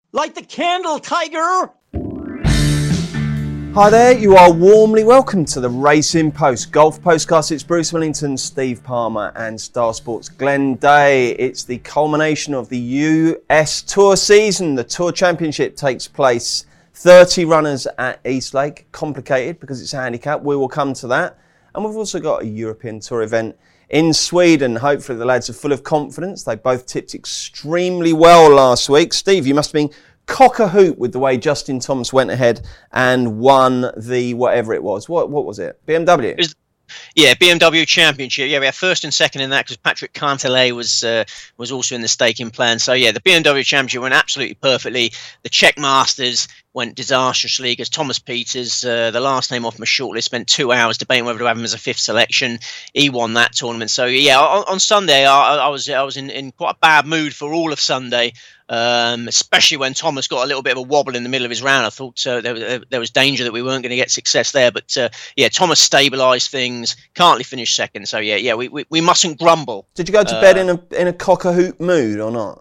Light the candle, Tiger! Hi there, you are warmly welcome to the Racing Post Golf Postcast. It's Bruce Millington, Steve Palmer and Star Sports Glenn Day. It's the culmination of the US Tour season. The Tour Championship takes place. 30 runners at Eastlake. Complicated because it's a handicap. We will come to that. And we've also got a European Tour event in Sweden. Hopefully the lads are full of confidence. They both tipped extremely well last week. Steve, you must have been cock-a-hoot with the way Justin Thomas went ahead and won the whatever it was. What was it? BMW? BMW Championship. Yeah, we had first and second in that because Patrick Cantlay was also in the staking plan. So yeah, the BMW Championship went absolutely perfectly. The Czech Masters went disastrously because Thomas Pieters, the last name off my shortlist, spent 2 hours debating whether to have him as a fifth selection. He won that tournament. So yeah, on Sunday I was in quite a bad mood for all of Sunday. Especially when Thomas got a little bit of a wobble in the middle of his round. I thought there was danger that we weren't going to get success there. But Thomas stabilised things. Cantley finished second. So we mustn't grumble. Did you go to bed in a cock-a-hoot mood or not?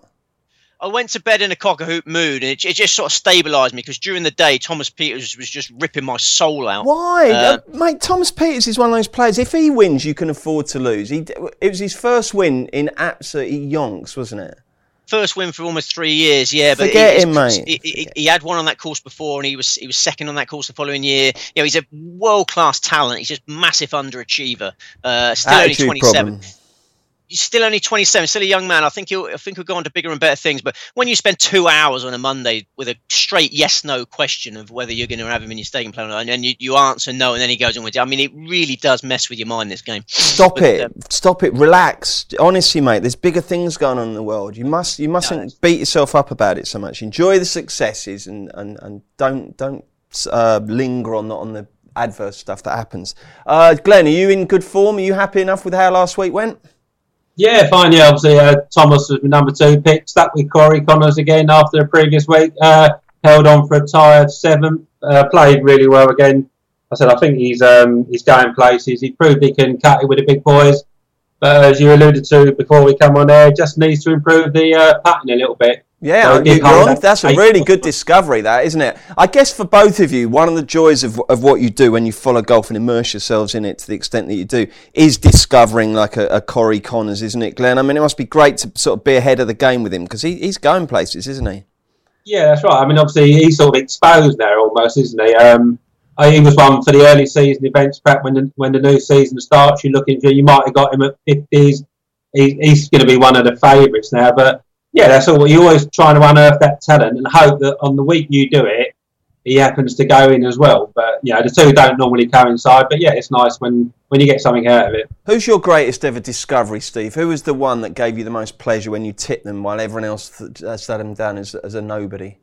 I went to bed in a cock-a-hoot mood, and it just sort of stabilised me because during the day, Thomas Pieters was just ripping my soul out. Why? Mate, Thomas Pieters is one of those players, if he wins, you can afford to lose. It was his first win in absolutely yonks, wasn't it? First win for almost 3 years, yeah. But Forget him, mate. He had one on that course before, and he was second on that course the following year. You know, he's a world-class talent. He's just massive underachiever. Still Attitude only 27. problem. He's still only 27, still a young man. I think he'll go on to bigger and better things. But when you spend 2 hours on a Monday with a straight yes/no question of whether you're going to have him in your staking plan, and then you answer no, and then he goes on with it. I mean, it really does mess with your mind, this game. Stop it. Relax. Honestly, mate, there's bigger things going on in the world. You mustn't beat yourself up about it so much. Enjoy the successes and don't linger on the adverse stuff that happens. Glenn, are you in good form? Are you happy enough with how last week went? Yeah, fine. Yeah, obviously Thomas was my number 2 pick. Stuck with Corey Connors again after the previous week. Held on for a tired 7th. Played really well again. I think he's going places. He proved he can cut it with the big boys. But as you alluded to before we come on air, just needs to improve the pattern a little bit. Yeah, that's a really good discovery, that, isn't it? I guess for both of you, one of the joys of what you do when you follow golf and immerse yourselves in it to the extent that you do is discovering like a Corey Connors, isn't it, Glenn? I mean, it must be great to sort of be ahead of the game with him because he's going places, isn't he? Yeah, that's right. I mean, obviously, he's sort of exposed now almost, isn't he? He was one for the early season events prep when the new season starts. You're looking for, you might have got him at 50s. He's going to be one of the favourites now, but yeah, that's all. You always trying to unearth that talent and hope that on the week you do it, he happens to go in as well. But the two don't normally coincide. But yeah, it's nice when you get something out of it. Who's your greatest ever discovery, Steve? Who was the one that gave you the most pleasure when you tipped them while everyone else sat them down as a nobody?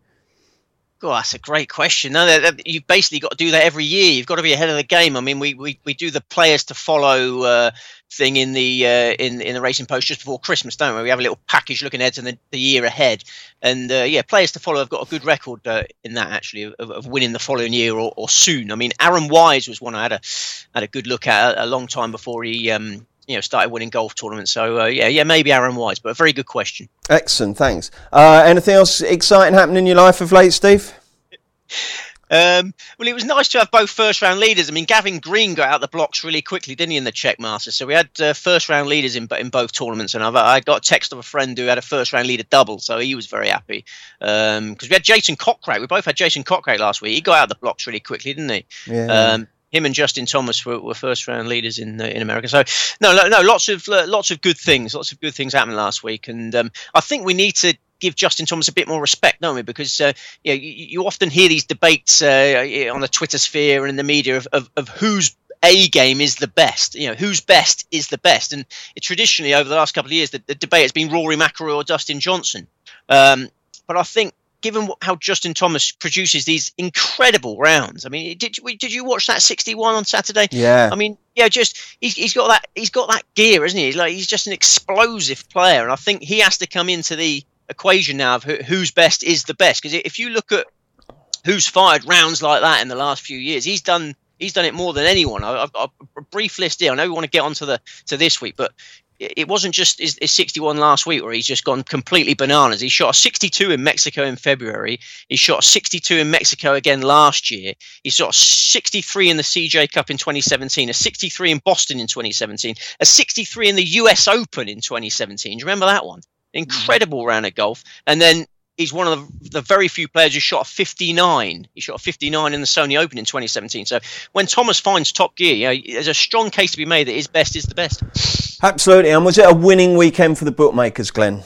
Oh, that's a great question. No, you've basically got to do that every year. You've got to be ahead of the game. I mean, we do the players to follow thing in the Racing Post just before Christmas, don't we? We have a little package looking ahead to the year ahead, and players to follow have got a good record in that actually of winning the following year or soon. I mean, Aaron Wise was one I had a good look at a long time before he started winning golf tournaments. So maybe Aaron Wise, but a very good question. Excellent, thanks. Anything else exciting happening in your life of late, Steve? Well, it was nice to have both first-round leaders. I mean, Gavin Green got out the blocks really quickly, didn't he, in the Czech Masters? So we had first-round leaders in both tournaments, and I got a text of a friend who had a first-round leader double, so he was very happy. Because we had Jason Cockrate. We both had Jason Cockrate last week. He got out the blocks really quickly, didn't he? Yeah. Him and Justin Thomas were first-round leaders in America. So no, lots of good things. Lots of good things happened last week, and I think we need to give Justin Thomas a bit more respect, don't we? Because you often hear these debates on the Twitter sphere and in the media of whose A game is the best. Whose best is the best, and traditionally over the last couple of years, the debate has been Rory McIlroy or Dustin Johnson. But I think, given how Justin Thomas produces these incredible rounds, I mean, did you watch that 61 on Saturday? Yeah. I mean, he's got that gear, isn't he? He's just an explosive player, and I think he has to come into the equation now of whose best is the best. Because if you look at who's fired rounds like that in the last few years, he's done it more than anyone. I've a brief list here. I know we want to get on to this week, but it wasn't just his 61 last week where he's just gone completely bananas. He shot a 62 in Mexico in February. He shot a 62 in Mexico again last year. He shot a 63 in the CJ Cup in 2017, a 63 in Boston in 2017, a 63 in the US Open in 2017. Do you remember that one? Incredible round of golf. And then he's one of the very few players who shot a 59. He shot a 59 in the Sony Open in 2017. So when Thomas finds top gear, there's a strong case to be made that his best is the best. Absolutely. And was it a winning weekend for the bookmakers, Glenn?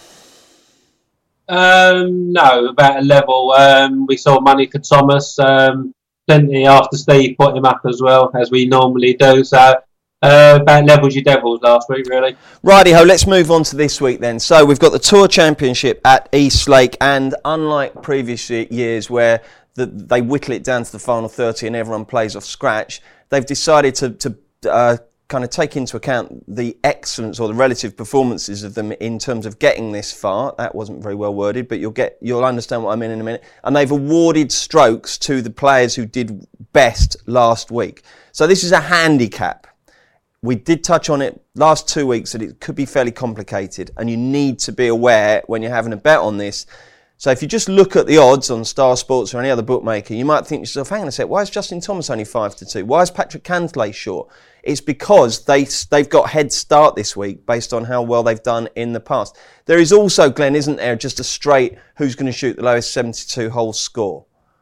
No, about a level. We saw money for Thomas. Plenty after Steve put him up as well, as we normally do. So about levels your Devils last week, really. Righty-ho, let's move on to this week then. So we've got the Tour Championship at Eastlake, and unlike previous years where they whittle it down to the final 30 and everyone plays off scratch, they've decided to kind of take into account the excellence or the relative performances of them in terms of getting this far. That wasn't very well worded, but you'll understand what I mean in a minute. And they've awarded strokes to the players who did best last week. So this is a handicap. We did touch on it last 2 weeks that it could be fairly complicated, and you need to be aware when you're having a bet on this. So if you just look at the odds on Star Sports or any other bookmaker, you might think to yourself, hang on a sec, why is Justin Thomas only 5-2? Why is Patrick Cantlay short? It's because they've got head start this week based on how well they've done in the past. There is also, Glenn, isn't there, just a straight who's going to shoot the lowest 72-hole score?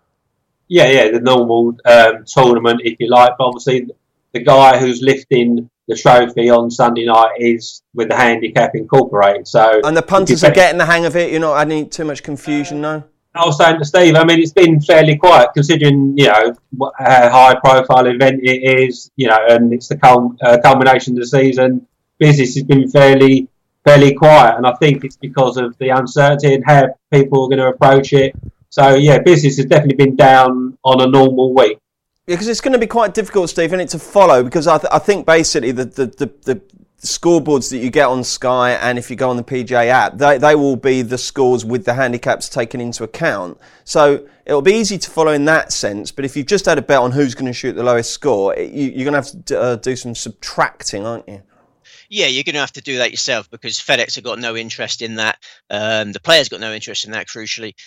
Yeah, the normal tournament, if you like. But obviously, the guy who's lifting the trophy on Sunday night is with the handicap incorporated. So, and the punters are getting the hang of it. You're not adding too much confusion, no? I was saying to Steve, I mean, it's been fairly quiet considering, what a high-profile event it is, and it's the culmination of the season. Business has been fairly quiet, and I think it's because of the uncertainty and how people are going to approach it. So, yeah, business has definitely been down on a normal week. Yeah, because it's going to be quite difficult, Steve, isn't it, to follow, because I think basically the scoreboards that you get on Sky and if you go on the PGA app, they will be the scores with the handicaps taken into account. So it'll be easy to follow in that sense, but if you've just had a bet on who's going to shoot the lowest score, you're going to have to do some subtracting, aren't you? Yeah, you're going to have to do that yourself because FedEx have got no interest in that. The players got no interest in that, crucially.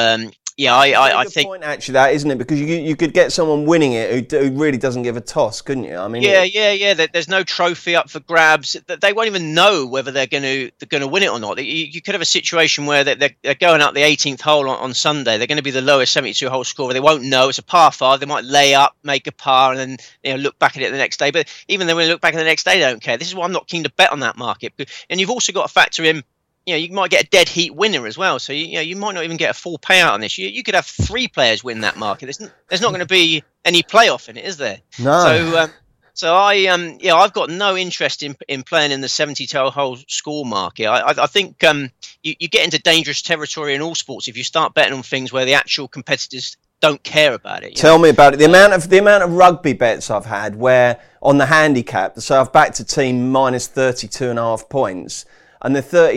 I think point actually that, isn't it? Because you could get someone winning it who really doesn't give a toss, couldn't you? I mean, There's no trophy up for grabs. They won't even know whether they're going to win it or not. You could have a situation where they're going up the 18th hole on Sunday. They're going to be the lowest 72-hole scorer. They won't know. It's a par 5. They might lay up, make a par, and then look back at it the next day. But even then, when they look back at it the next day, they don't care. This is why I'm not keen to bet on that market. And you've also got to factor in. You might get a dead heat winner as well. So, you might not even get a full payout on this. You could have 3 players win that market. There's not going to be any playoff in it, is there? No. So I've got no interest in playing in the 72-hole score market. I think you get into dangerous territory in all sports if you start betting on things where the actual competitors don't care about it. Tell me about it. The amount of rugby bets I've had where on the handicap, so I've backed a team minus 32.5 points, and they're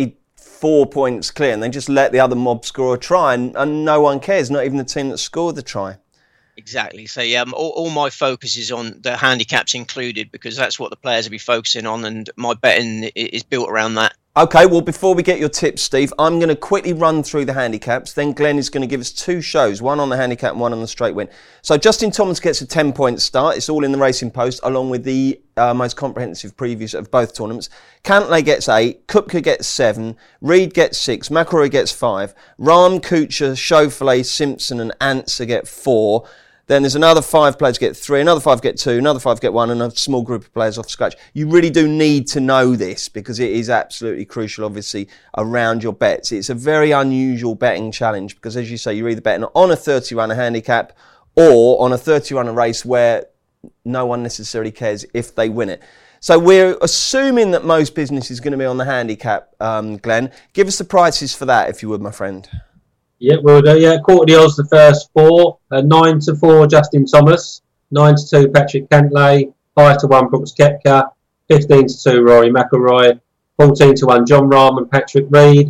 34 points clear, and they just let the other mob score a try, and no one cares, not even the team that scored the try. Exactly. So all my focus is on the handicaps included because that's what the players will be focusing on, and my betting is built around that. Okay, well, before we get your tips, Steve, I'm going to quickly run through the handicaps. Then Glenn is going to give us 2 shows, one on the handicap and one on the straight win. So Justin Thomas gets a 10-point start. It's all in the Racing Post, along with the most comprehensive previews of both tournaments. Cantlay gets 8, Koepka gets 7, Reed gets 6, McIlroy gets 5, Rahm, Kuchar, Schauffele, Simpson and Answer get 4. Then there's another 5 players get 3, another 5 get 2, another 5 get 1, and a small group of players off scratch. You really do need to know this because it is absolutely crucial, obviously, around your bets. It's a very unusual betting challenge because, as you say, you're either betting on a 30-runner handicap or on a 30-runner race where no one necessarily cares if they win it. So we're assuming that most business is going to be on the handicap, Glenn. Give us the prices for that, if you would, my friend. Yeah, we'll do. Yeah, quarter the odds the first 4. 9-4 Justin Thomas, 9-2 Patrick Cantlay, 5-1 Brooks Koepka, 15-2 Rory McIlroy, 14-1 Jon Rahm and Patrick Reed,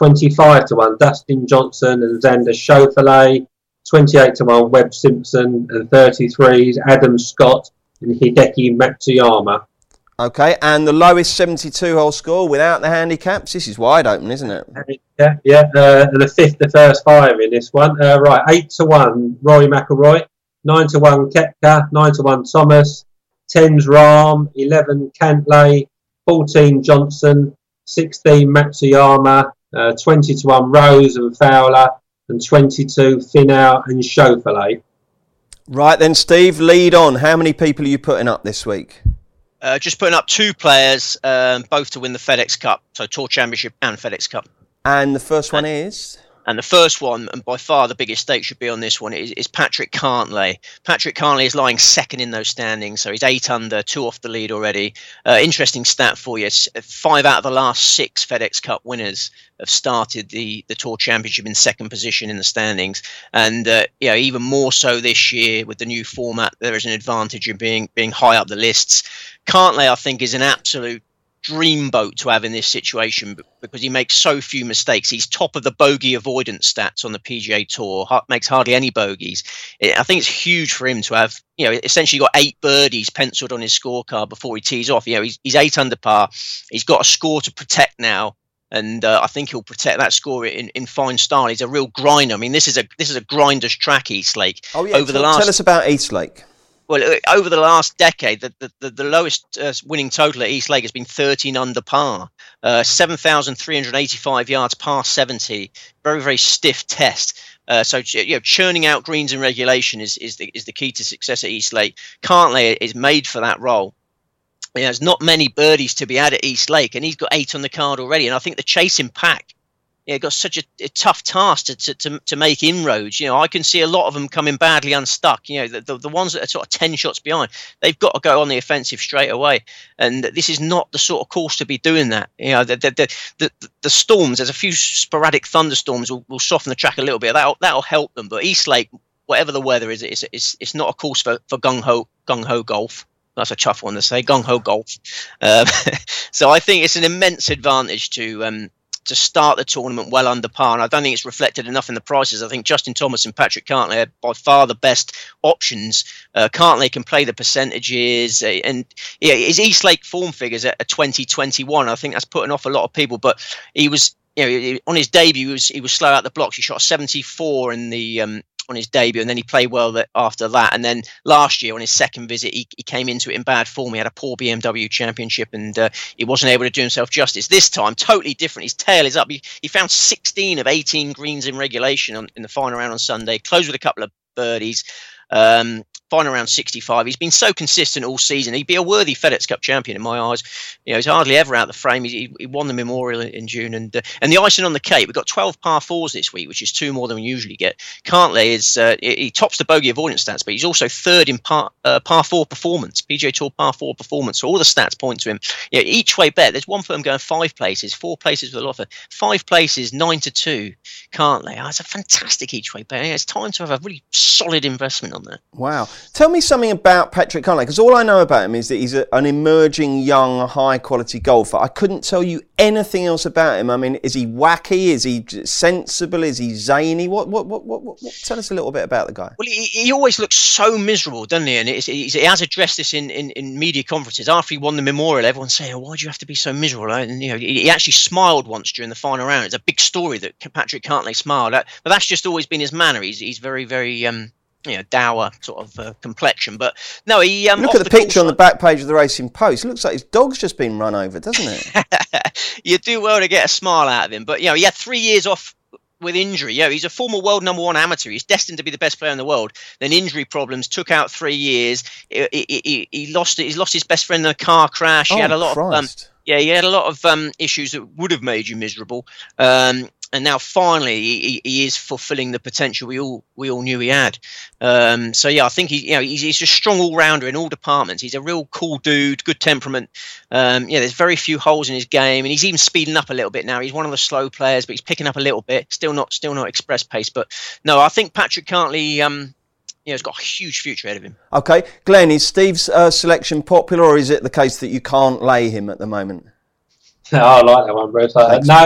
25-1 Dustin Johnson and Xander Schauffele, 28-1 Webb Simpson, and 33s Adam Scott and Hideki Matsuyama. Okay, and the lowest 72-hole score without the handicaps. This is wide open, isn't it? Yeah. The fifth, the first five in this one. Right, 8-1, Rory McIlroy. 9-1, Koepka. 9-1, Thomas. 10's Rahm. 11, Cantlay. 14, Johnson. 16, Matsuyama. 20-1, Rose and Fowler. And 22, Finau and Schauffele. Right then, Steve, lead on. How many people are you putting up this week? Just putting up two players, both to win the FedEx Cup, so Tour Championship and FedEx Cup. And the first one is? And the first one, and by far the biggest stake should be on this one, is Patrick Cantlay. Patrick Cantlay is lying second in those standings, so he's 8 under, 2 off the lead already. Interesting stat for you, 5 out of the last 6 FedEx Cup winners have started the Tour Championship in second position in the standings. And even more so this year with the new format, there is an advantage in being high up the lists. Cantlay, I think, is an absolute dreamboat to have in this situation because he makes so few mistakes. He's top of the bogey avoidance stats on the PGA Tour, makes hardly any bogeys. I think it's huge for him to have, essentially got 8 birdies penciled on his scorecard before he tees off. He's 8 under par. He's got a score to protect now. And I think he'll protect that score in fine style. He's a real grinder. I mean, this is a grinder's track, Eastlake. Oh yeah, tell us about Eastlake. Well, over the last decade, the lowest winning total at Eastlake has been 13 under par, 7,385 yards, par 70. Very, very stiff test. So churning out greens in regulation is the key to success at Eastlake. Cantlay is made for that role. There's not many birdies to be had at Eastlake, and he's got 8 on the card already. And I think the chasing pack, got such a tough task to make inroads. I can see a lot of them coming badly unstuck. The ones that are sort of 10 shots behind, they've got to go on the offensive straight away. And this is not the sort of course to be doing that. The storms, there's a few sporadic thunderstorms will soften the track a little bit. That'll help them. But Eastlake, whatever the weather is, it's not a course for gung ho golf. That's a tough one to say, gung ho golf. So I think it's an immense advantage to start the tournament well under par, and I don't think it's reflected enough in the prices. I think Justin Thomas and Patrick Cantlay are by far the best options. Cantlay can play the percentages, and his Eastlake form figures at 2021. I think that's putting off a lot of people. But he was, on his debut, he was slow out the blocks. He shot 74 in the on his debut, and then he played well after that. And then last year on his second visit, he came into it in bad form. He had a poor BMW Championship, and he wasn't able to do himself justice. This time, totally different. His tail is up. He found 16 of 18 greens in regulation in the final round on Sunday. Closed with a couple of birdies. Final round 65. He's been so consistent all season. He'd be a worthy FedEx Cup champion in my eyes. He's hardly ever out the frame. He won the Memorial in June, and the icing on the cake. We've got 12 par 4s this week, which is 2 more than we usually get. Cantlay is he tops the bogey avoidance stats, but he's also third in par 4 performance, PGA Tour par 4 performance. So all the stats point to him. Each way bet. There's one firm going 5 places, 4 places with a lot of 5 places, 9-2. Cantlay. It's a fantastic each way bet. It's time to have a really solid investment on that. Wow. Tell me something about Patrick Cantlay, because all I know about him is that he's an emerging, young, high-quality golfer. I couldn't tell you anything else about him. I mean, is he wacky? Is he sensible? Is he zany? What? Tell us a little bit about the guy. Well, he always looks so miserable, doesn't he? And he has addressed this in media conferences. After he won the Memorial, everyone's saying, why do you have to be so miserable? And he actually smiled once during the final round. It's a big story that Patrick Cantlay smiled at, but that's just always been his manner. He's very, very dour sort of complexion. But no, he look at the picture on the back page of the Racing Post. It looks like his dog's just been run over, doesn't it? You do well to get a smile out of him. But he had 3 years off with injury. He's a former world #1 amateur. He's destined to be the best player in the world. Then injury problems took out 3 years. He lost his best friend in a car crash. He had a lot of issues that would have made you miserable. And now finally he is fulfilling the potential we all knew he had. I think he's a strong all-rounder in all departments. He's a real cool dude, good temperament. There's very few holes in his game, and he's even speeding up a little bit now. He's one of the slow players, but he's picking up a little bit. Still not express pace, but no, I think Patrick Cantlay has got a huge future ahead of him. Okay, Glenn, is Steve's selection popular, or is it the case that you can't lay him at the moment? No, I like that one, Bruce.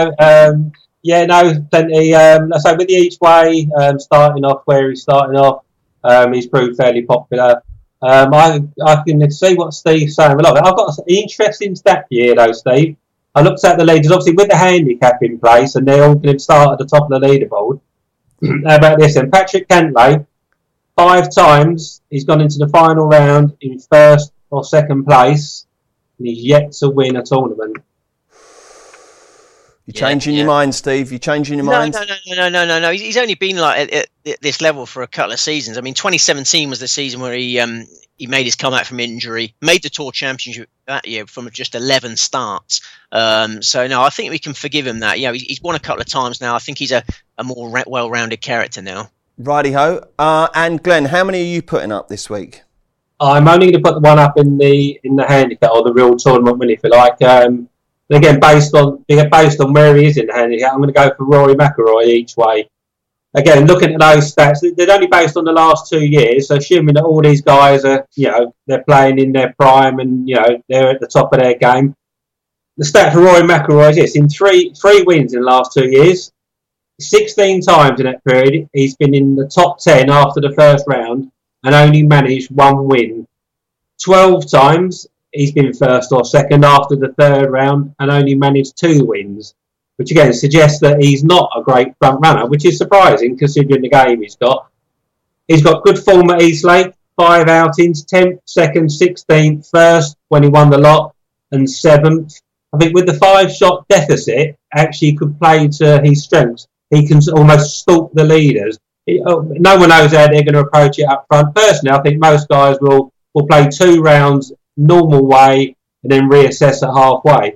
Plenty. So with the each way, starting off where he's starting off, he's proved fairly popular. I can see what Steve's saying. I've got an interesting stat here, though, Steve. I looked at the leaders, obviously with the handicap in place, and they're all going to start at the top of the leaderboard. How about this then? Patrick Cantlay, 5 times he's gone into the final round in first or second place, and he's yet to win a tournament. You're changing your mind, Steve. You're changing your mind. No. He's only been like at this level for a couple of seasons. I mean, 2017 was the season where he made his comeback from injury, made the Tour Championship that year from just 11 starts. So no, I think we can forgive him that. He's won a couple of times now. I think he's a more well-rounded character now. Righty-ho. And Glenn, how many are you putting up this week? I'm only going to put the one up in the handicap, or the real tournament win, if you like. Again, based on where he is in the handicap, I'm going to go for Rory McIlroy each way. Again, looking at those stats, they're only based on the last 2 years. So assuming that all these guys are, they're playing in their prime and they're at the top of their game. The stat for Rory McIlroy is this: in three wins in the last 2 years, 16 times in that period, he's been in the top 10 after the first round and only managed 1 win. 12 times he's been first or second after the third round and only managed 2 wins, which again suggests that he's not a great front runner, which is surprising considering the game he's got. He's got good form at Eastlake, 5 outings, 10th, 2nd, 16th, 1st when he won the lot, and 7th. I think with the 5-shot deficit, actually he could play to his strengths. He can almost stalk the leaders. No one knows how they're going to approach it up front. Personally, I think most guys will play 2 rounds normal way and then reassess at halfway.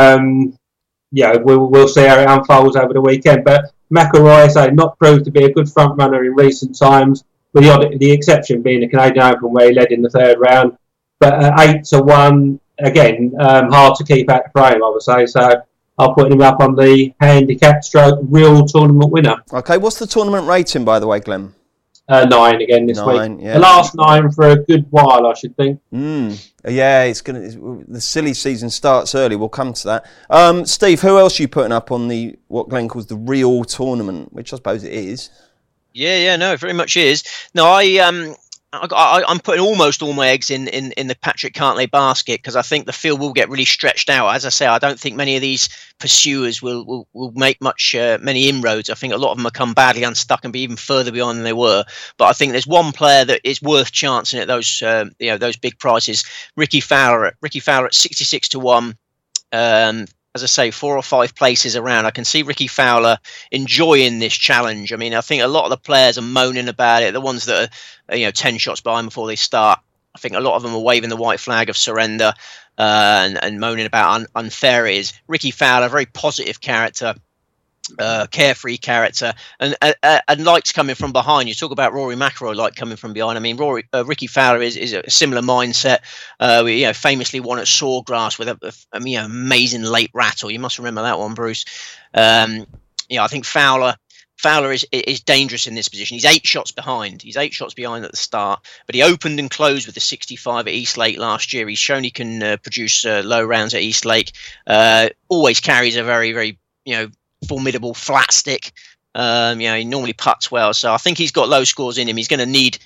We'll see how it unfolds over the weekend. But McIlroy, not proved to be a good front runner in recent times, with the exception being the Canadian Open where he led in the third round. But 8-1, again, hard to keep out the frame, I would say. So I'll put him up on the handicap stroke real tournament winner. Okay, what's the tournament rating, by the way, Glenn? 9 again this week. Yeah. The last 9 for a good while, I should think. Yeah, the silly season starts early. We'll come to that. Steve, who else are you putting up on what Glenn calls the real tournament, which I suppose it is? Yeah, no, it very much is. No, I'm putting almost all my eggs in the Patrick Cantlay basket because I think the field will get really stretched out. As I say, I don't think many of these pursuers will make many inroads. I think a lot of them will come badly unstuck and be even further behind than they were. But I think there's one player that is worth chancing at those big prices. Ricky Fowler at 66-1. As I say, 4 or 5 places around. I can see Ricky Fowler enjoying this challenge. I mean, I think a lot of the players are moaning about it. The ones that are 10 shots behind before they start. I think a lot of them are waving the white flag of surrender and moaning about unfair it is. Ricky Fowler, very positive character, carefree character, and likes coming from behind. You talk about Rory McIlroy like coming from behind. I mean, Ricky Fowler is a similar mindset. Famously won at Sawgrass with a amazing late rattle. You must remember that one, Bruce. I think Fowler is dangerous in this position. He's 8 shots behind. He's 8 shots behind at the start, but he opened and closed with the 65 at Eastlake last year. He's shown he can produce low rounds at Eastlake. Always carries a very, very formidable flat stick. He normally putts well, so I think he's got low scores in him. He's going to need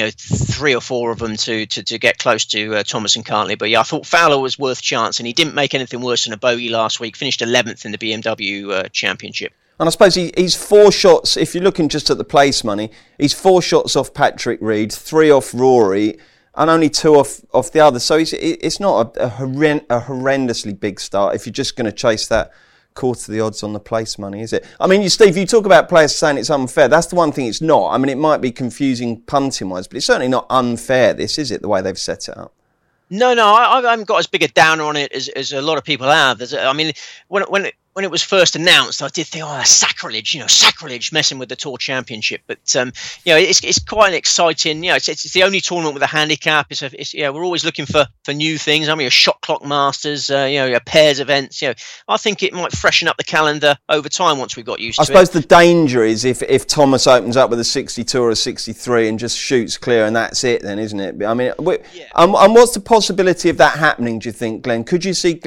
3 or 4 of them to get close to Thomas and Cantlay. But I thought Fowler was worth chance, and he didn't make anything worse than a bogey last week. Finished 11th in the BMW Championship. And I suppose he's 4 shots, if you're looking just at the place money, he's 4 shots off Patrick Reed, 3 off Rory, and only 2 off the others. So it's not a horrendously big start if you're just going to chase that quarter the odds on the place money, is it? I mean, Steve, you talk about players saying it's unfair. That's the one thing it's not. I mean, it might be confusing punting-wise, but it's certainly not unfair, this, is it, the way they've set it up? No, I haven't got as big a downer on it as a lot of people have. When it was first announced, I did think, sacrilege, messing with the Tour Championship. But it's quite an exciting. It's the only tournament with a handicap. We're always looking for new things. I mean, a shot clock Masters, a pairs events. I think it might freshen up the calendar over time once we got used to it. I suppose the danger is if Thomas opens up with a 62 or a 63 and just shoots clear, and that's it, then, isn't it? I mean, and what's the possibility of that happening? Do you think, Glenn? Could you see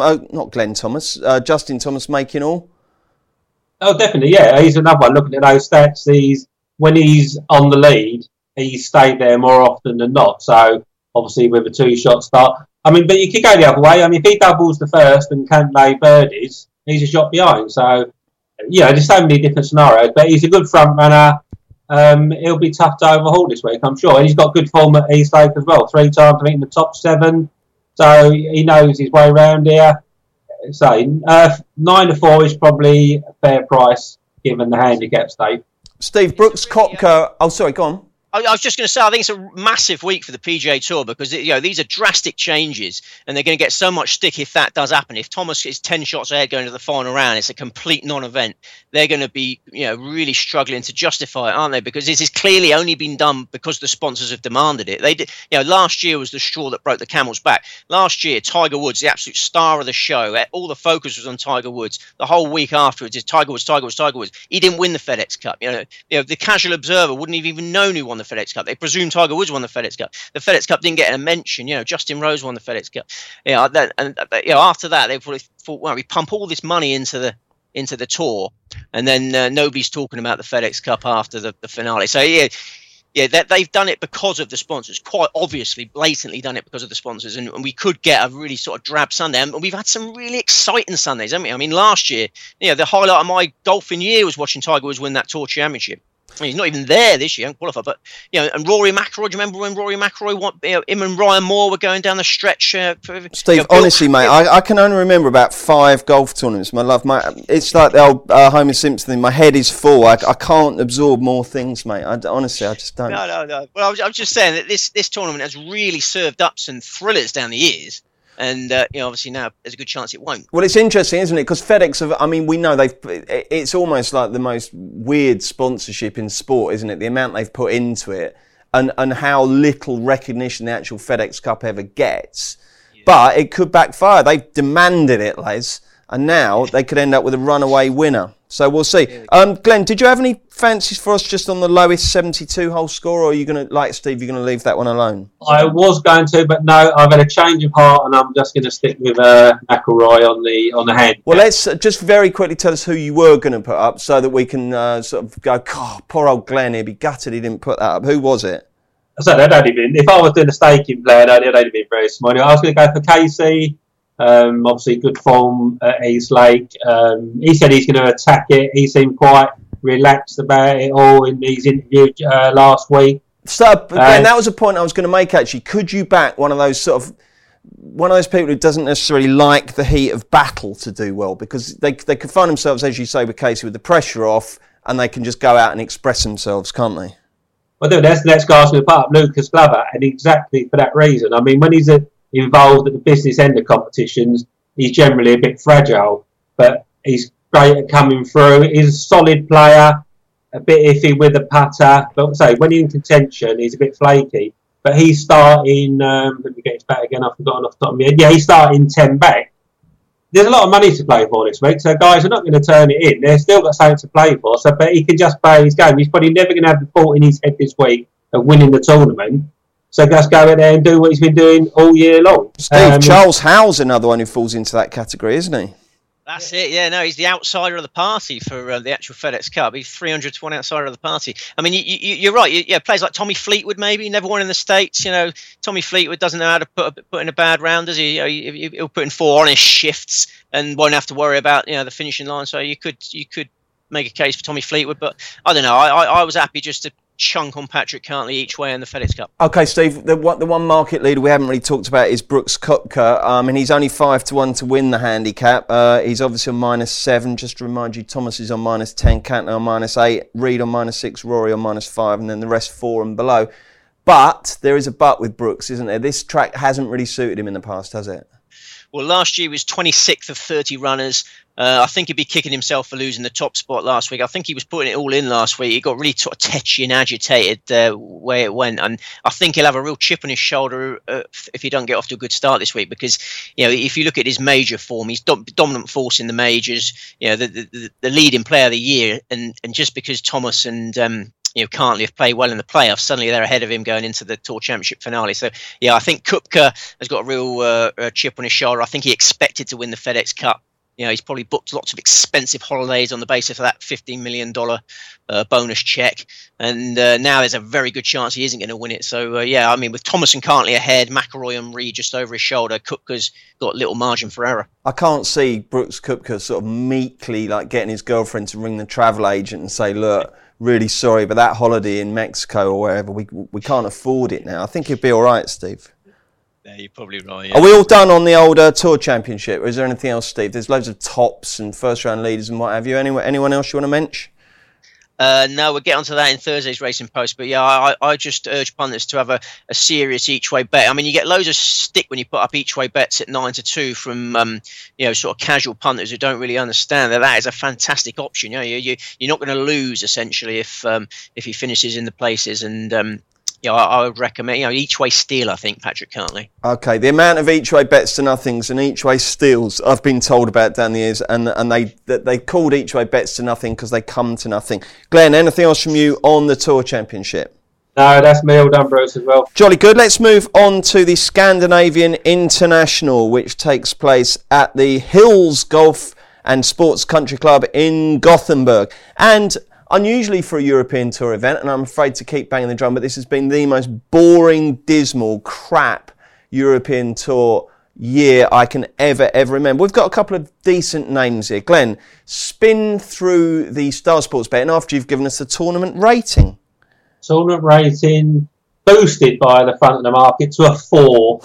Justin Thomas making all? Oh, definitely, yeah. He's another one. Looking at those stats, when he's on the lead, he's stayed there more often than not. So obviously with a 2-shot start, I mean, but you could go the other way. I mean, if he doubles the first and can't lay birdies, he's a shot behind. So there's so many different scenarios. But he's a good front runner. He'll be tough to overhaul this week, I'm sure. And he's got good form at Eastlake as well. 3 times, I think, in the top 7. So he knows his way around here. So 9-4 is probably a fair price given the handicap state. Steve, Brooks Koepka. Oh, sorry, go on. I was just going to say, I think it's a massive week for the PGA Tour because these are drastic changes, and they're going to get so much stick if that does happen. If Thomas is 10 shots ahead going to the final round, it's a complete non-event. They're going to be, really struggling to justify it, aren't they? Because this has clearly only been done because the sponsors have demanded it. They did, last year was the straw that broke the camel's back. Last year, Tiger Woods, the absolute star of the show, all the focus was on Tiger Woods. The whole week afterwards is Tiger Woods, Tiger Woods, Tiger Woods. He didn't win the FedEx Cup. The casual observer wouldn't have even known who won the FedEx Cup. They presumed Tiger Woods won the FedEx Cup. The FedEx Cup didn't get a mention. Justin Rose won the FedEx Cup. After that, they probably thought, well, we pump all this money into the tour, and then nobody's talking about the FedEx Cup after the finale. So they've done it because of the sponsors. Quite obviously, blatantly done it because of the sponsors, and we could get a really sort of drab Sunday. And we've had some really exciting Sundays, haven't we? I mean, last year, the highlight of my golfing year was watching Tiger Woods win that Tour Championship. He's not even there this year, qualified, but and Rory McIlroy. Do you remember when Rory McIlroy won? Him and Ryan Moore were going down the stretch. Steve, honestly, mate, I can only remember about 5 golf tournaments. My love, mate, it's like the old Homer Simpson thing. My head is full. I can't absorb more things, mate. Honestly, I just don't. No. Well, I was just saying that this tournament has really served up some thrillers down the years. And obviously now there's a good chance it won't. Well, it's interesting, isn't it? Because FedEx we know it's almost like the most weird sponsorship in sport, isn't it? The amount they've put into it and how little recognition the actual FedEx Cup ever gets. Yeah. But it could backfire. They've demanded it, Les, and now they could end up with a runaway winner. So we'll see. Glenn, did you have any fancies for us just on the lowest 72-hole score, or are you going to, like Steve, you're going to leave that one alone? I was going to, but no, I've had a change of heart, and I'm just going to stick with McIlroy on the hand. Well, let's just very quickly tell us who you were going to put up, so that we can sort of go, God, poor old Glenn, he'd be gutted he didn't put that up. Who was it? So that only been, if I was doing a staking plan, it'd only been very small. I was going to go for Casey. Obviously, good form at Eastlake. He said he's going to attack it. He seemed quite relaxed about it all in his interview last week. So, Glenn, that was a point I was going to make, actually. Could you back one of those people who doesn't necessarily like the heat of battle to do well? Because they could find themselves, as you say with Casey, with the pressure off, and they can just go out and express themselves, can't they? Well, that's the next guy going to put up, Lucas Glover, and exactly for that reason. I mean, when he's involved at the business end of competitions, he's generally a bit fragile, but he's great at coming through. He's a solid player, a bit iffy with the putter, but say when he's in contention, he's a bit flaky. But he's starting, let me get his back again, I've forgotten off the top of my head. Yeah, he's starting 10 back. There's a lot of money to play for this week, so guys are not going to turn it in. They've still got something to play for, but he can just play his game. He's probably never going to have the thought in his head this week of winning the tournament. So just go in there and do what he's been doing all year long. Steve, Charles Howell's another one who falls into that category, isn't he? That's it, yeah. No, he's the outsider of the party for the actual FedEx Cup. He's 300 to 1 outsider of the party. I mean, you're right. Players like Tommy Fleetwood, maybe, never won in the States. Tommy Fleetwood doesn't know how to put in a bad round, does he? He'll put in 4 honest shifts and won't have to worry about the finishing line. So you could make a case for Tommy Fleetwood, but I don't know. I was happy just to chunk on Patrick Cantlay each way in the FedEx Cup. Okay, Steve, the one market leader we haven't really talked about is Brooks Koepka, and he's only 5 to 1 to win the handicap. He's obviously on -7. Just to remind you, Thomas is on -10, Cantlay on -8, Reed on -6, Rory on -5, and then the rest 4 and below. But there is a but with Brooks, isn't there? This track hasn't really suited him in the past, has it? Well, last year he was 26th of 30 runners. I think he'd be kicking himself for losing the top spot last week. I think he was putting it all in last week. He got really sort of tetchy and agitated where it went. And I think he'll have a real chip on his shoulder if he don't get off to a good start this week. Because, if you look at his major form, he's dominant force in the majors, the leading player of the year. And just because Thomas and Cantlay have played well in the playoffs, suddenly they're ahead of him going into the Tour Championship finale. So, I think Koepka has got a real chip on his shoulder. I think he expected to win the FedEx Cup. he's probably booked lots of expensive holidays on the basis of that $15 million bonus check. And now there's a very good chance he isn't going to win it. So, I mean, with Thomas and Cantley ahead, McIlroy and Reed just over his shoulder, Koepka's got little margin for error. I can't see Brooks Koepka sort of meekly like getting his girlfriend to ring the travel agent and say, look, really sorry, but that holiday in Mexico or wherever, we can't afford it now. I think he'd be all right, Steve. Yeah, you're probably right. Yeah. Are we all done on the old Tour Championship? Or is there anything else, Steve? There's loads of tops and first-round leaders and what have you. Anyone else you want to mention? No, we'll get onto that in Thursday's Racing Post. But yeah, I just urge punters to have a serious each-way bet. I mean, you get loads of stick when you put up each-way bets at 9-2 from sort of casual punters who don't really understand that is a fantastic option. You're not going to lose essentially if he finishes in the places. And I would recommend each-way steal. I think Patrick Cantley. Okay, the amount of each-way bets to nothings and each-way steals I've been told about down the years, and they called each-way bets to nothing because they come to nothing. Glenn, anything else from you on the Tour Championship? No, that's me all done, Bruce, as well. Jolly good. Let's move on to the Scandinavian International, which takes place at the Hills Golf and Sports Country Club in Gothenburg. And unusually for a European Tour event, and I'm afraid to keep banging the drum, but this has been the most boring, dismal, crap European Tour year I can ever remember. We've got a couple of decent names here. Glenn, spin through the Star Sports betting after you've given us the tournament rating. Tournament rating boosted by the front of the market to a 4.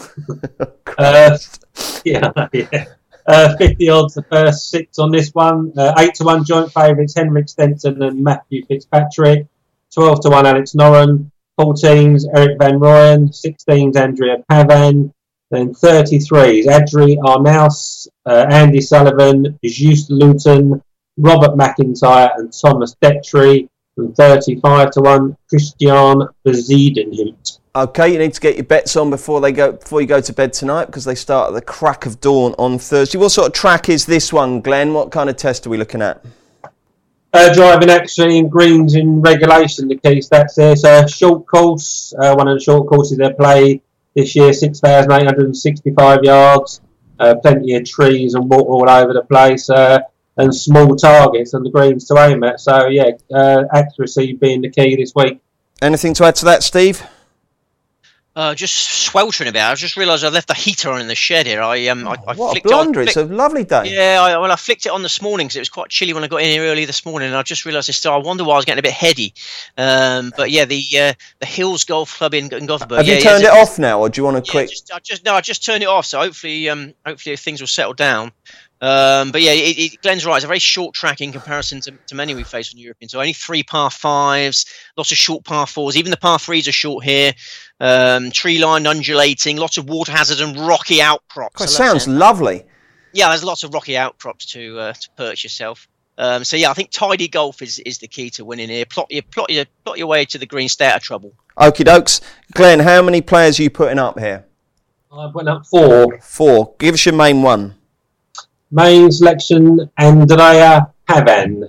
50 odds the first 6 on this one. 8-1 joint favourites Henrik Stenson and Matthew Fitzpatrick. 12-1 Alex Noren. 14s Eric Van Rooyen. 16s Andrea Pavan. Then 33s Adri Arnaus, Andy Sullivan, Just Luton, Robert McIntyre and Thomas Detry. And 35-1 Christian Bezuidenhout. Okay, you need to get your bets on before you go to bed tonight, because they start at the crack of dawn on Thursday. What sort of track is this one, Glenn? What kind of test are we looking at? Driving actually in greens in regulation, the key stats there. So a short course, one of the short courses they play this year, 6,865 yards, plenty of trees and water all over the place, and small targets and the greens to aim at. So yeah, accuracy being the key this week. Anything to add to that, Steve? Just sweltering about. I just realised I left the heater on in the shed here. I what a blunder! It's a lovely day. Yeah, I flicked it on this morning because it was quite chilly when I got in here early this morning, and I just realised I wonder why I was getting a bit heady. But yeah, the Hills Golf Club in Gothenburg. Have you turned it off now, or do you want to quick? I just turned it off. So hopefully things will settle down. But yeah, Glenn's right. It's a very short track in comparison to many we face on European. So only 3 par 5s, lots of short par 4s. Even the par 3s are short here. Tree line undulating, lots of water hazards and rocky outcrops. It sounds lovely. Yeah, there's lots of rocky outcrops to perch yourself. So yeah, I think tidy golf is the key to winning here. Plot your way to the green, stay out of trouble. Okie dokes. Glenn, how many players are you putting up here? I went up 4. 4. Give us your main one. Main selection, Andrea Pavan.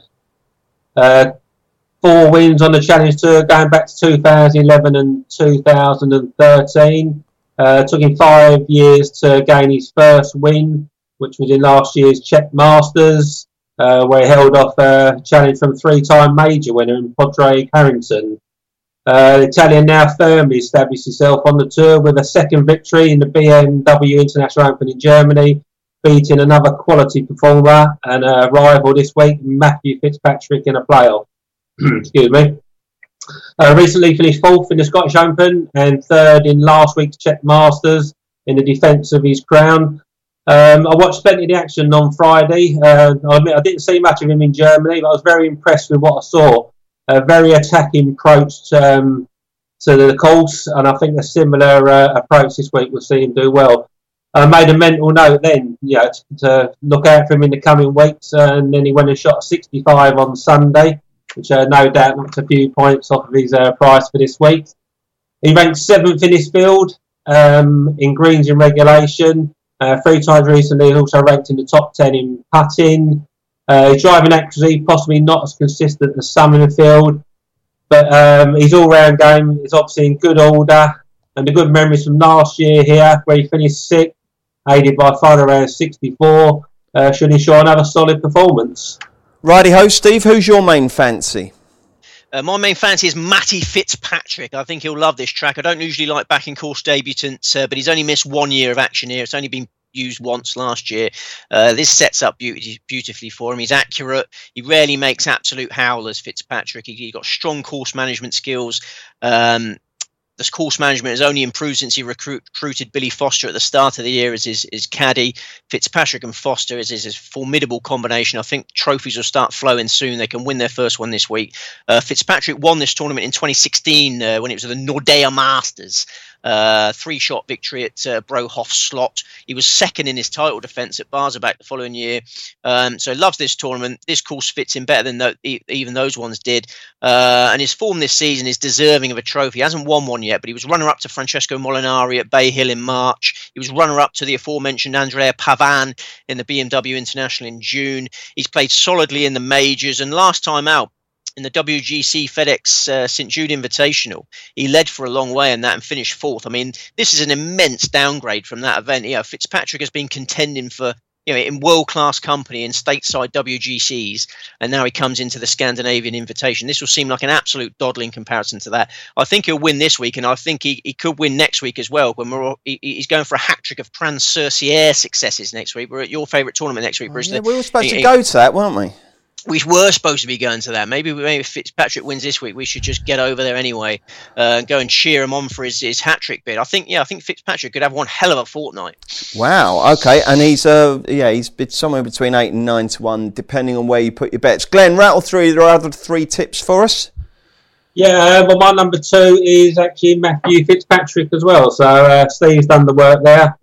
4 wins on the Challenge Tour going back to 2011 and 2013. Took him 5 years to gain his first win, which was in last year's Czech Masters, where he held off a challenge from 3-time major winner in Padraig Harrington. The Italian now firmly established himself on the tour with a second victory in the BMW International Open in Germany, beating another quality performer and a rival this week, Matthew Fitzpatrick, in a playoff. Excuse me. Recently finished 4th in the Scottish Open and 3rd in last week's Czech Masters in the defence of his crown. I watched plenty of the action on Friday. I admit I didn't see much of him in Germany, but I was very impressed with what I saw. A very attacking approach to the course, and I think a similar approach this week will see him do well. I made a mental note then, to look out for him in the coming weeks, and then he went and shot 65 on Sunday, which no doubt knocked a few points off of his price for this week. He ranked 7th in his field in greens in regulation. 3 times recently, also ranked in the top 10 in putting. His driving accuracy possibly not as consistent as some in the field, but his all-round game is obviously in good order, and the good memories from last year here, where he finished 6th, aided by final round 64. should ensure another solid performance. Righty-ho, Steve, who's your main fancy? My main fancy is Matty Fitzpatrick. I think he'll love this track. I don't usually like backing course debutants, but he's only missed 1 year of action here. It's only been used once last year. This sets up beautifully for him. He's accurate. He rarely makes absolute howlers, Fitzpatrick. He's got strong course management skills. This course management has only improved since he recruited Billy Foster at the start of the year as his caddy. Fitzpatrick and Foster is a formidable combination. I think trophies will start flowing soon. They can win their first one this week. Fitzpatrick won this tournament in 2016 when it was the Nordea Masters. 3-shot victory at Brohof Slot. He was second in his title defence at Barsebach the following year. So loves this tournament. This course fits him better than even those ones did. And his form this season is deserving of a trophy. He hasn't won one yet, but he was runner-up to Francesco Molinari at Bay Hill in March. He was runner-up to the aforementioned Andrea Pavan in the BMW International in June. He's played solidly in the majors, and last time out, in the WGC FedEx St. Jude Invitational, he led for a long way in that and finished fourth. I mean, this is an immense downgrade from that event. You know, Fitzpatrick has been contending for, in world-class company in stateside WGCs, and now he comes into the Scandinavian Invitation. This will seem like an absolute doddle in comparison to that. I think he'll win this week, and I think he could win next week as well. When he's going for a hat-trick of Trans-Cerciaire successes next week. We're at your favourite tournament next week, Bruce. Yeah, we were supposed to go to that, weren't we? We were supposed to be going to that. Maybe if Fitzpatrick wins this week, we should just get over there anyway and go and cheer him on for his hat-trick bid. I think Fitzpatrick could have one hell of a fortnight. Wow. Okay, and he's bid somewhere between 8 and 9 to 1, depending on where you put your bets. Glenn, rattle through the other 3 tips for us. Yeah, well, my number 2 is actually Matthew Fitzpatrick as well. So Steve's done the work there.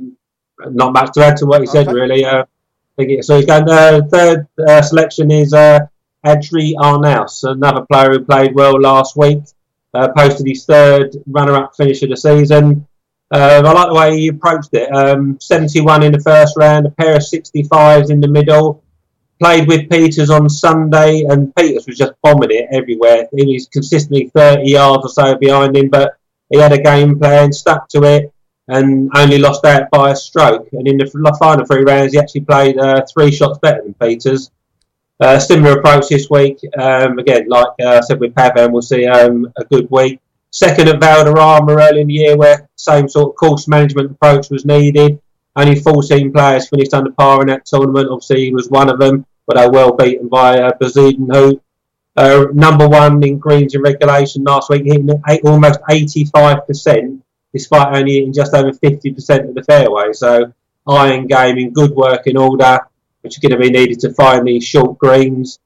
Not much to add to what he said, really. So he's going. Third selection is Adri Arnaus, another player who played well last week. Posted his third runner-up finish of the season. I like the way he approached it. 71 in the first round, a pair of 65s in the middle. Played with Peters on Sunday, and Peters was just bombing it everywhere. He was consistently 30 yards or so behind him, but he had a game plan, stuck to it, and only lost out by a stroke. And in the final 3 rounds, he actually played 3 shots better than Peters. Similar approach this week. Again, like I said with Pavan, we'll see a good week. Second at Valderrama early in the year, where same sort of course management approach was needed. Only 14 players finished under par in that tournament. Obviously, he was one of them, but they were well beaten by Bazuden, who number 1 in greens in regulation last week, hitting almost 85%. Despite only hitting just over 50% of the fairway. So iron game in good working order, which is going to be needed to find these short greens.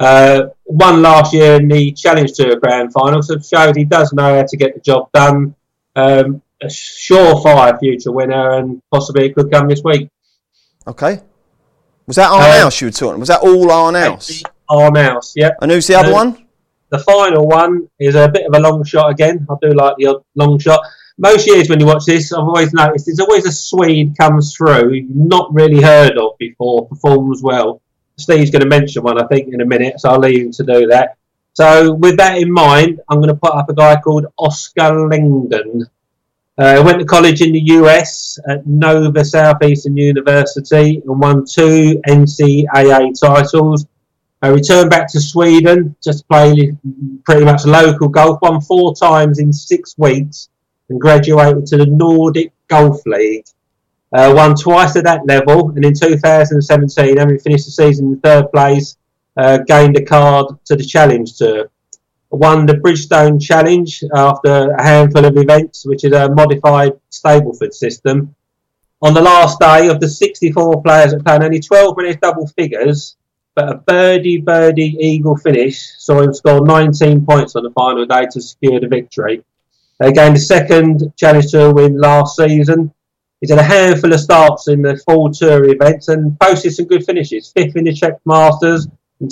Won last year in the Challenge Tour Grand Final, so it shows he does know how to get the job done. A surefire future winner, and possibly it could come this week. Okay. Was that Arnaus you were talking? Was that all Arnaus? Arnaus, yeah. And who's the other one? The final one is a bit of a long shot again. I do like the long shot. Most years when you watch this, I've always noticed there's always a Swede comes through you've not really heard of before, performs well. Steve's going to mention one, I think, in a minute, so I'll leave him to do that. So with that in mind, I'm going to put up a guy called Oscar Langdon. Went to college in the US at Nova Southeastern University and won 2 NCAA titles. Returned back to Sweden, just played pretty much local golf, won 4 times in 6 weeks. And graduated to the Nordic Golf League. Won twice at that level, and in 2017, having finished the season in 3rd place, gained a card to the Challenge Tour. Won the Bridgestone Challenge after a handful of events, which is a modified Stableford system. On the last day of the 64 players that played, only 12 minutes double figures, but a birdie eagle finish saw him score 19 points on the final day to secure the victory. They gained a 2nd Challenge Tour win last season. He's had a handful of starts in the full tour events and posted some good finishes. 5th in the Czech Masters in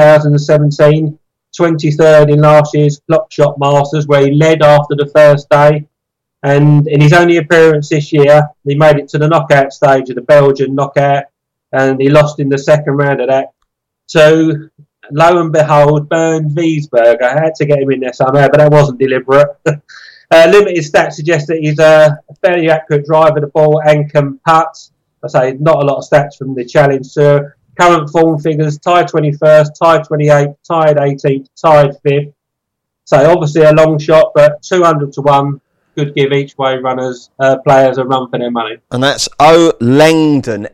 2017, 23rd in last year's Clockshot Masters, where he led after the first day. And in his only appearance this year, he made it to the knockout stage of the Belgian knockout, and he lost in the 2nd round of that. So, lo and behold, Bernd Wiesberg. I had to get him in there somehow, but that wasn't deliberate. Limited stats suggest that he's a fairly accurate driver of the ball and can putt. I say not a lot of stats from the Challenge Tour. Current form figures: tied 21st, tied 28th, tied 18th, tied 5th. So obviously a long shot, but 200 to 1 could give each way runners, players a run for their money. And that's O. Lengden,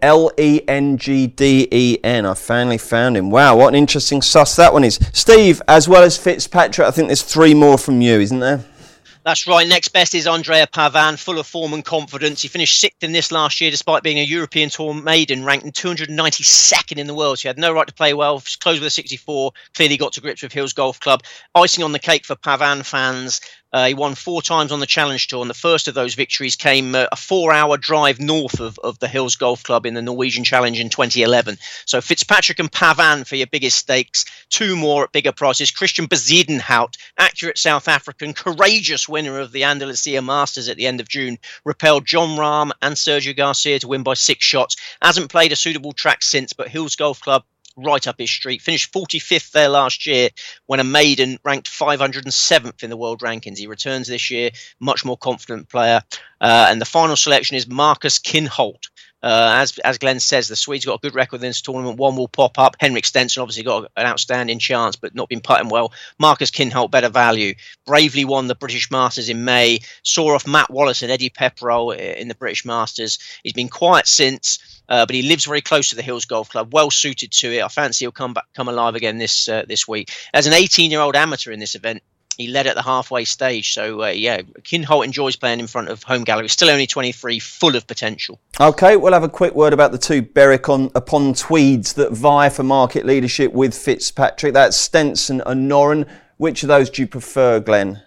Lengden. I finally found him. Wow, what an interesting suss that one is. Steve, as well as Fitzpatrick, I think there's 3 more from you, isn't there? That's right. Next best is Andrea Pavan, full of form and confidence. He finished 6th in this last year, despite being a European Tour maiden, ranked 292nd in the world. So he had no right to play well. Closed with a 64. Clearly got to grips with Hills Golf Club. Icing on the cake for Pavan fans. He won 4 times on the Challenge Tour, and the first of those victories came a 4-hour drive north of the Hills Golf Club in the Norwegian Challenge in 2011. So Fitzpatrick and Pavan for your biggest stakes. 2 more at bigger prices. Christian Bezuidenhout, accurate South African, courageous winner of the Andalusia Masters at the end of June, repelled John Rahm and Sergio Garcia to win by 6 shots. Hasn't played a suitable track since, but Hills Golf Club right up his street. Finished 45th there last year when a maiden ranked 507th in the world rankings. He returns this year, much more confident player. And the final selection is Marcus Kinhult. As Glenn says, the Swede's got a good record in this tournament. One will pop up. Henrik Stenson obviously got an outstanding chance, but not been putting well. Marcus Kinhult, better value. Bravely won the British Masters in May. Saw off Matt Wallace and Eddie Pepperell in the British Masters. He's been quiet since. But he lives very close to the Hills Golf Club, well suited to it. I fancy he'll come alive again this week. As an 18-year-old amateur in this event, he led at the halfway stage. So, Kinhult enjoys playing in front of home gallery. Still only 23, full of potential. OK, we'll have a quick word about the 2 Berwick-upon Tweeds that vie for market leadership with Fitzpatrick. That's Stenson and Noren. Which of those do you prefer, Glenn?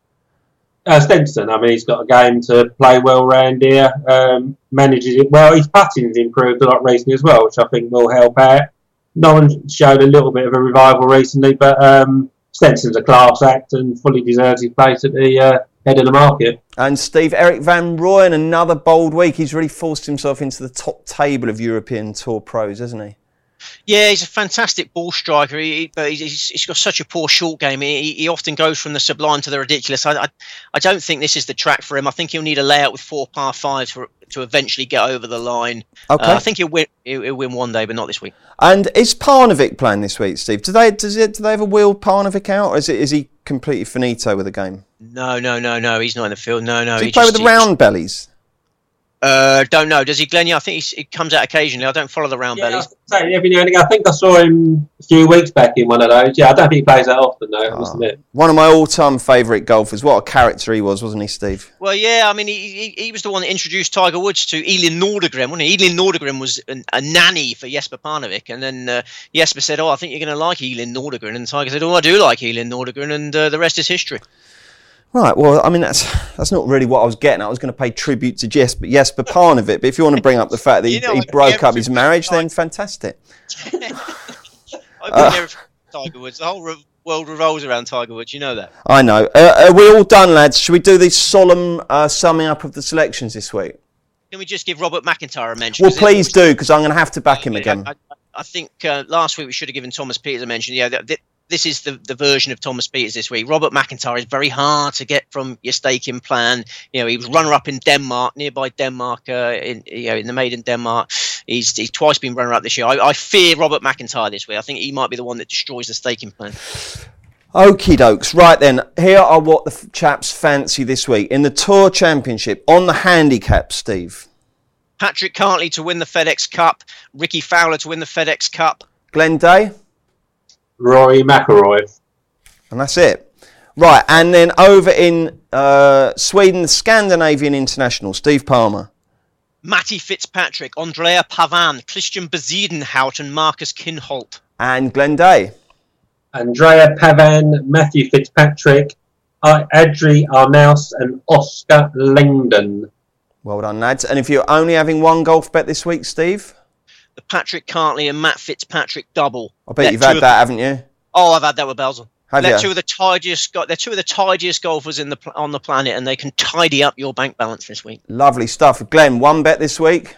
Stenson, I mean, he's got a game to play well round here, manages it well. His putting's improved a lot recently as well, which I think will help out. Noren showed a little bit of a revival recently, but Stenson's a class act and fully deserves his place at the head of the market. And Steve, Erik van Rooyen, another bold week. He's really forced himself into the top table of European Tour pros, hasn't he? Yeah, he's a fantastic ball striker, but he's got such a poor short game. He often goes from the sublime to the ridiculous. I don't think this is the track for him. I think he'll need a layout with 4 par 5s to eventually get over the line. Okay. I think he'll win one day, but not this week. And is Parnevik playing this week, Steve? Do they ever wheel Parnevik out, or is he completely finito with the game? No. He's not in the field. No. Does he play with the round bellies? Don't know. Does he, Glenn? Yeah, I think he comes out occasionally. I don't follow the round bellies. Every now and again. I think I saw him a few weeks back in one of those. Yeah, I don't think he plays that often, though, I must admit. One of my all-time favourite golfers. What a character he was, wasn't he, Steve? Well, yeah, I mean, he was the one that introduced Tiger Woods to Elin Nordegren, wasn't he? Elin Nordegren was a nanny for Jesper Parnevik, and then Jesper said, I think you're going to like Elin Nordegren, and Tiger said, I do like Elin Nordegren, and the rest is history. Right, well, I mean, that's not really what I was getting at. I was going to pay tribute to Jesper Parnevik, but if you want to bring up the fact that he broke up his marriage, then fantastic. Tiger Woods. The whole world revolves around Tiger Woods, you know that. I know. Are we all done, lads? Should we do this solemn summing up of the selections this week? Can we just give Robert McIntyre a mention? Well, please do, because I'm going to have to back him again. I think last week we should have given Thomas Pieters a mention. Yeah, this is the version of Thomas Pieters this week. Robert McIntyre is very hard to get from your staking plan. You know, he was runner-up in Denmark, nearby Denmark, in the maiden Denmark. He's twice been runner-up this year. I fear Robert McIntyre this week. I think he might be the one that destroys the staking plan. Okie dokes. Right then, here are what the chaps fancy this week. In the Tour Championship, on the handicap, Steve. Patrick Cantlay to win the FedEx Cup. Ricky Fowler to win the FedEx Cup. Glenn Day. Rory McIlroy. And that's it. Right, and then over in Sweden, the Scandinavian International, Steve Palmer. Matty Fitzpatrick, Andrea Pavan, Christian Bezuidenhout and Marcus Kinhult. And Glenn Day. Andrea Pavan, Matthew Fitzpatrick, Adri Arnaus and Oscar Lengden. Well done, lads. And if you're only having one golf bet this week, Steve? The Patrick Cantlay and Matt Fitzpatrick double. I bet you've had that, haven't you? Oh, I've had that with Belgium. They're two of the tidiest golfers on the planet, and they can tidy up your bank balance this week. Lovely stuff. Glenn, one bet this week?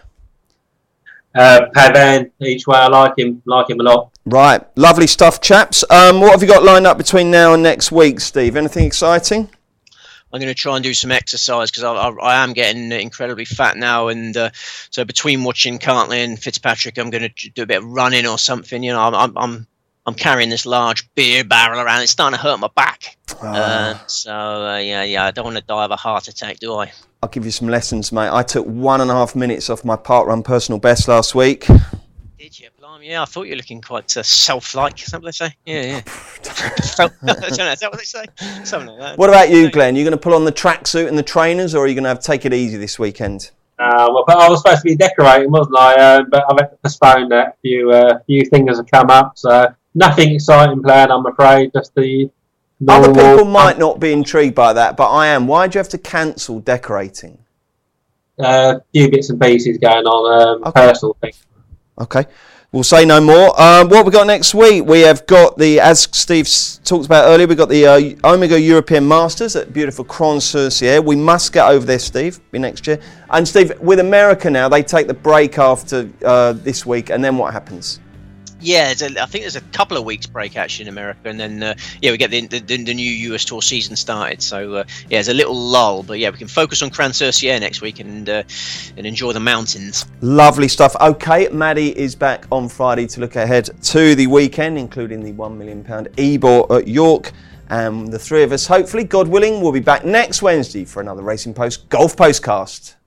Pavan, each way. I like him a lot. Right, lovely stuff, chaps. What have you got lined up between now and next week, Steve? Anything exciting? I'm going to try and do some exercise because I am getting incredibly fat now, and so between watching Cantlay and Fitzpatrick, I'm going to do a bit of running or something. You know, I'm carrying this large beer barrel around. It's starting to hurt my back. I don't want to die of a heart attack, do I? I'll give you some lessons, mate. I took 1.5 minutes off my parkrun personal best last week. Did you? Blimey, yeah, I thought you were looking quite self-like. Is that what they say? Yeah. Is that what they say? Something like that. What about you, Glenn? You going to pull on the tracksuit and the trainers, or are you going to have to take it easy this weekend? Well, but I was supposed to be decorating, wasn't I? But I've had to postpone that. A few things have come up, so nothing exciting planned, I'm afraid. Just the normal. Other people might not be intrigued by that, but I am. Why do you have to cancel decorating? A few bits and pieces going on, personal things. Okay. We'll say no more. What we got next week? We have got as Steve talked about earlier, we've got the Omega European Masters at beautiful Cron-sur-Sierre. We must get over there, Steve, be next year. And Steve, with America now, they take the break after this week, and then what happens? Yeah, I think there's a couple of weeks break actually in America, and then we get the new US Tour season started. So there's a little lull, but we can focus on Cran-sur-Sierre next week and enjoy the mountains. Lovely stuff. Okay, Maddie is back on Friday to look ahead to the weekend, including the £1 million Ebor at York. And the three of us, hopefully, God willing, will be back next Wednesday for another Racing Post Golf Postcast.